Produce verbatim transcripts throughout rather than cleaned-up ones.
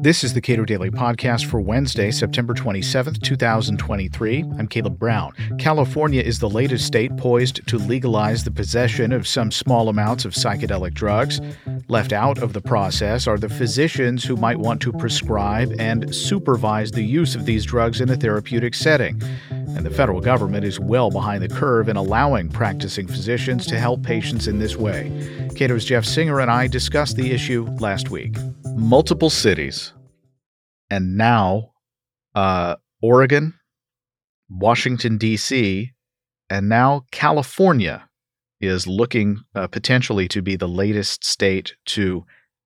This is the Cato Daily Podcast for Wednesday, September twenty-seventh, twenty twenty-three. I'm Caleb Brown. California is the latest state poised to legalize the possession of some small amounts of psychedelic drugs. Left out of the process are the physicians who might want to prescribe and supervise the use of these drugs in a therapeutic setting. And the federal government is well behind the curve in allowing practicing physicians to help patients in this way. Cato's Jeff Singer and I discussed the issue last week. Multiple cities, and now uh, Oregon, Washington, D C, and now California is looking uh, potentially to be the latest state to,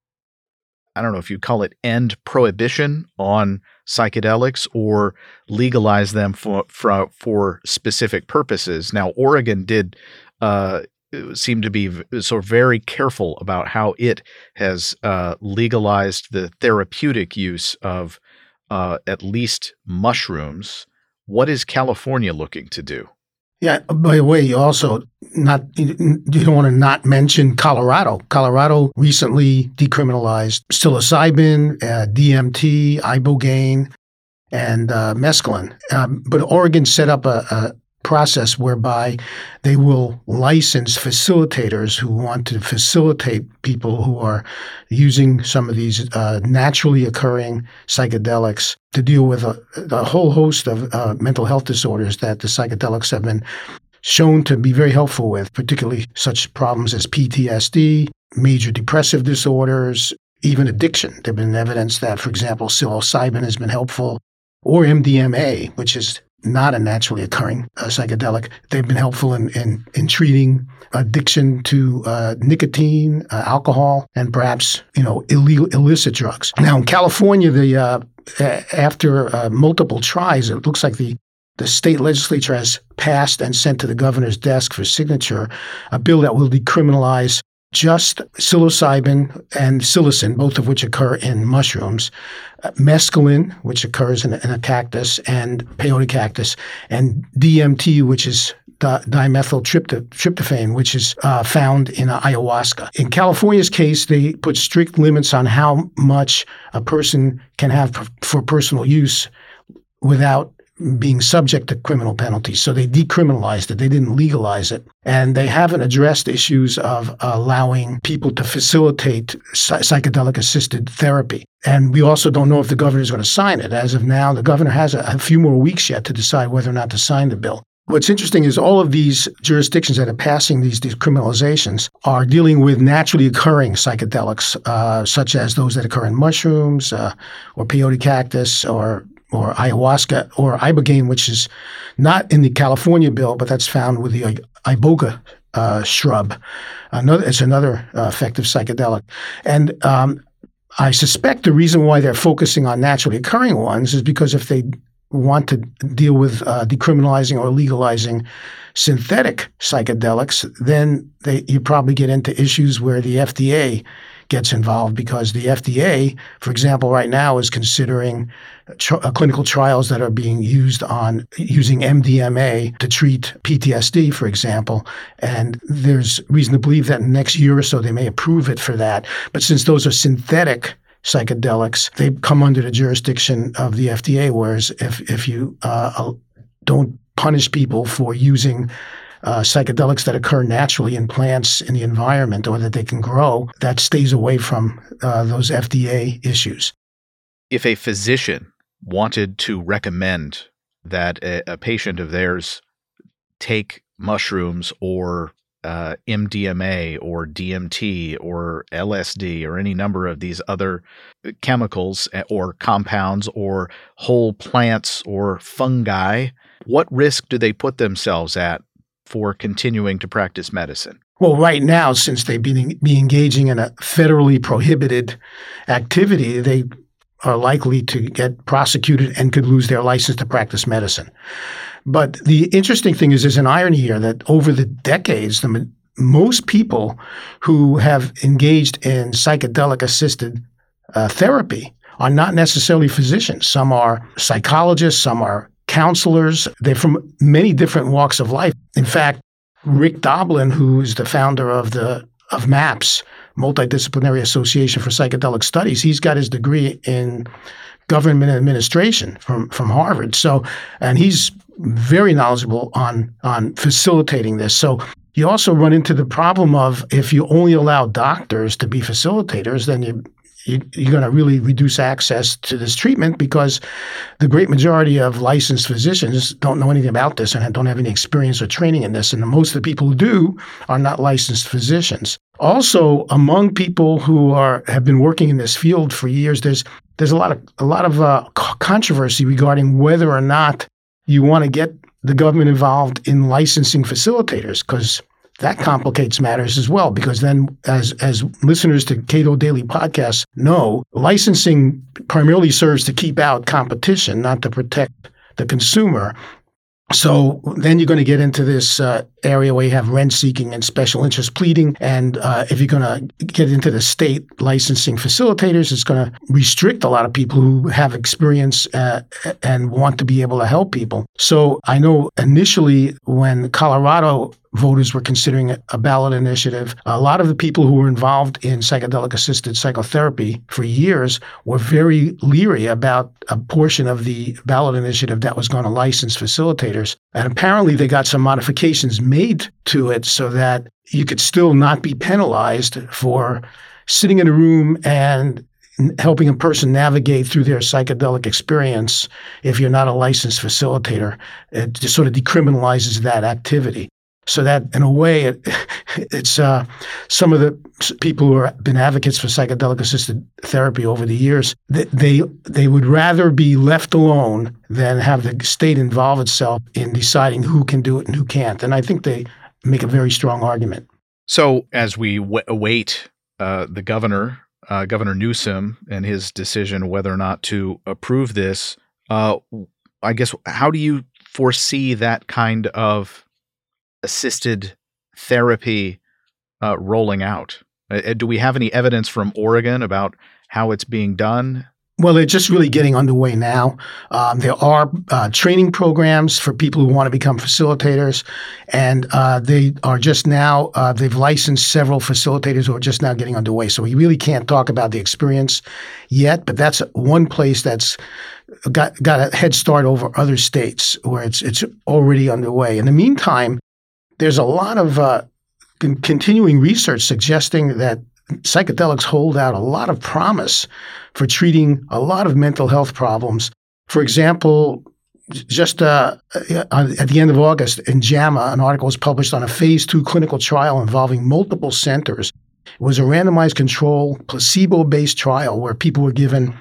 I don't know if you call it end prohibition on psychedelics or legalize them for for, for specific purposes. Now, Oregon did uh, seem to be sort of very careful about how it has uh, legalized the therapeutic use of uh, at least mushrooms. What is California looking to do? Yeah, by the way, you also not you don't want to not mention Colorado. Colorado recently decriminalized psilocybin, uh, D M T, ibogaine, and uh, mescaline. Um, but Oregon set up a, a process whereby they will license facilitators who want to facilitate people who are using some of these uh, naturally occurring psychedelics to deal with a, a whole host of uh, mental health disorders that the psychedelics have been shown to be very helpful with, particularly such problems as P T S D, major depressive disorders, even addiction. There have been evidence that, for example, psilocybin has been helpful, or M D M A, which is not a naturally occurring uh, psychedelic. They've been helpful in, in, in treating addiction to uh, nicotine, uh, alcohol, and perhaps, you know, illegal, illicit drugs. Now, in California, the uh, a- after uh, multiple tries, it looks like the, the state legislature has passed and sent to the governor's desk for signature a bill that will decriminalize just psilocybin and psilocin, both of which occur in mushrooms, uh, mescaline, which occurs in a, in a cactus, and peyote cactus, and D M T, which is di- dimethyltryptophan, which is uh, found in uh, ayahuasca. In California's case, they put strict limits on how much a person can have for, for personal use without being subject to criminal penalties. So they decriminalized it. They didn't legalize it. And they haven't addressed issues of allowing people to facilitate psy- psychedelic-assisted therapy. And we also don't know if the governor is going to sign it. As of now, the governor has a, a few more weeks yet to decide whether or not to sign the bill. What's interesting is all of these jurisdictions that are passing these decriminalizations are dealing with naturally occurring psychedelics, uh, such as those that occur in mushrooms uh, or peyote cactus or or ayahuasca, or ibogaine, which is not in the California bill, but that's found with the iboga uh, shrub. Another, it's another uh, effective psychedelic. And um, I suspect the reason why they're focusing on naturally occurring ones is because if they want to deal with uh, decriminalizing or legalizing synthetic psychedelics, then they, you probably get into issues where the F D A gets involved, because the F D A, for example, right now is considering tr- uh, clinical trials that are being used on using M D M A to treat P T S D, for example. And there's reason to believe that in the next year or so they may approve it for that. But since those are synthetic psychedelics, they come under the jurisdiction of the F D A, whereas if, if you uh, don't punish people for using Uh, psychedelics that occur naturally in plants in the environment or that they can grow, that stays away from uh, those F D A issues. If a physician wanted to recommend that a, a patient of theirs take mushrooms or uh, M D M A or D M T or L S D or any number of these other chemicals or compounds or whole plants or fungi, what risk do they put themselves at for continuing to practice medicine? Well, right now, since they've been be engaging in a federally prohibited activity, they are likely to get prosecuted and could lose their license to practice medicine. But the interesting thing is there's an irony here that over the decades, the most people who have engaged in psychedelic-assisted uh, therapy are not necessarily physicians. Some are psychologists, some are counselors. They're from many different walks of life. In fact, Rick Doblin, who is the founder of the of MAPS, Multidisciplinary Association for Psychedelic Studies. He's got his degree in government administration from, from Harvard. So, and he's very knowledgeable on, on facilitating this. So you also run into the problem of if you only allow doctors to be facilitators, then you you, you're going to really reduce access to this treatment because the great majority of licensed physicians don't know anything about this and don't have any experience or training in this. And most of the people who do are not licensed physicians. Also, among people who are have been working in this field for years, there's there's a lot of a lot of uh, controversy regarding whether or not you want to get the government involved in licensing facilitators, because that complicates matters as well, because then as as listeners to Cato Daily Podcasts know, licensing primarily serves to keep out competition, not to protect the consumer. So then you're going to get into this uh, area where you have rent-seeking and special interest pleading. And uh, if you're going to get into the state licensing facilitators, it's going to restrict a lot of people who have experience uh, and want to be able to help people. So I know initially when Colorado voters were considering a ballot initiative, a lot of the people who were involved in psychedelic-assisted psychotherapy for years were very leery about a portion of the ballot initiative that was going to license facilitators. And apparently they got some modifications made to it so that you could still not be penalized for sitting in a room and helping a person navigate through their psychedelic experience if you're not a licensed facilitator. It just sort of decriminalizes that activity. So that, in a way, it, it's uh, some of the people who have been advocates for psychedelic-assisted therapy over the years, they, they they would rather be left alone than have the state involve itself in deciding who can do it and who can't. And I think they make a very strong argument. So as we w- await uh, the governor, uh, Governor Newsom, and his decision whether or not to approve this, uh, I guess, how do you foresee that kind of assisted therapy uh, rolling out? Uh, do we have any evidence from Oregon about how it's being done? Well, they're just really getting underway now. Um, there are uh, training programs for people who want to become facilitators, and uh, they are just now, uh, they've licensed several facilitators who are just now getting underway. So we really can't talk about the experience yet, but that's one place that's got, got a head start over other states where it's it's already underway. In the meantime, there's a lot of uh, con- continuing research suggesting that psychedelics hold out a lot of promise for treating a lot of mental health problems. For example, just uh, at the end of August in JAMA, an article was published on a phase two clinical trial involving multiple centers. It was a randomized control, placebo-based trial where people were given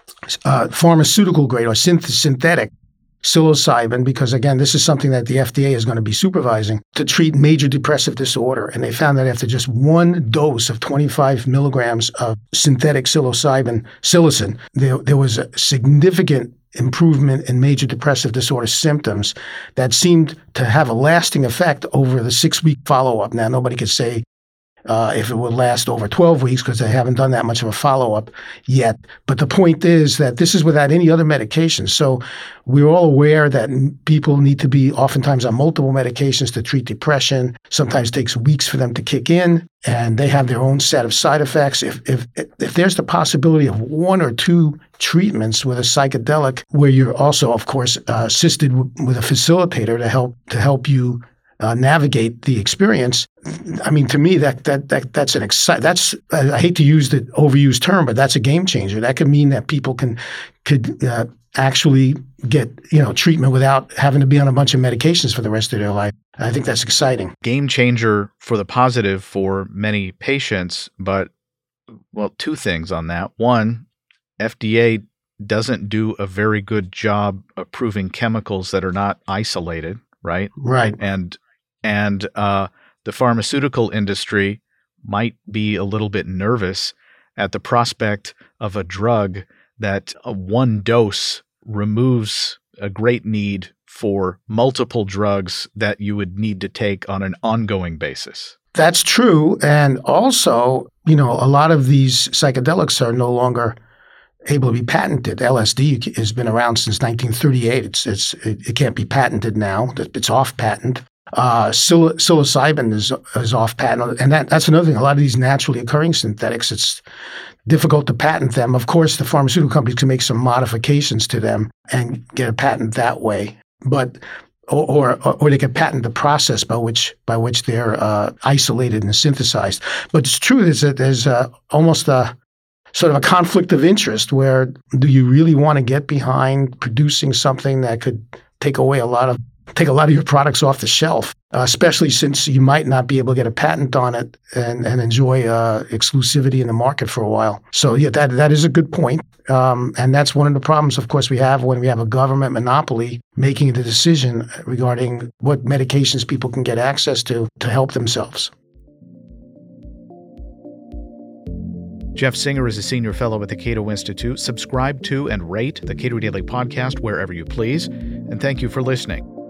uh, pharmaceutical grade or synth- synthetic psilocybin, because again, this is something that the F D A is going to be supervising, to treat major depressive disorder. And they found that after just one dose of twenty-five milligrams of synthetic psilocybin, psilocin, there, there was a significant improvement in major depressive disorder symptoms that seemed to have a lasting effect over the six-week follow-up. Now, nobody could say Uh, if it would last over twelve weeks, because they haven't done that much of a follow-up yet. But the point is that this is without any other medications. So we're all aware that people need to be oftentimes on multiple medications to treat depression. Sometimes it takes weeks for them to kick in, and they have their own set of side effects. If if if there's the possibility of one or two treatments with a psychedelic, where you're also, of course, uh, assisted w- with a facilitator to help to help you Uh, navigate the experience. I mean, to me, that that that that's an exci- That's I hate to use the overused term, but that's a game changer. That could mean that people can could uh, actually get you know treatment without having to be on a bunch of medications for the rest of their life. I think that's exciting. Game changer for the positive for many patients, but well, two things on that. One, F D A doesn't do a very good job approving chemicals that are not isolated, right? Right. And And uh, the pharmaceutical industry might be a little bit nervous at the prospect of a drug that uh, one dose removes a great need for multiple drugs that you would need to take on an ongoing basis. That's true. And also, you know, a lot of these psychedelics are no longer able to be patented. L S D has been around since nineteen thirty-eight. It's it's it, it can't be patented now. It's off patent. Uh, psil- psilocybin is is off patent, and that, that's another thing. A lot of these naturally occurring synthetics, it's difficult to patent them. Of course, the pharmaceutical companies can make some modifications to them and get a patent that way, but or or, or they can patent the process by which by which they're uh, isolated and synthesized. But the truth is that there's uh, almost a sort of a conflict of interest where do you really want to get behind producing something that could take away a lot of take a lot of your products off the shelf, uh, especially since you might not be able to get a patent on it and, and enjoy uh, exclusivity in the market for a while. So yeah, that that is a good point. Um, and that's one of the problems, of course, we have when we have a government monopoly making the decision regarding what medications people can get access to to help themselves. Jeff Singer is a senior fellow at the Cato Institute. Subscribe to and rate the Cato Daily Podcast wherever you please. And thank you for listening.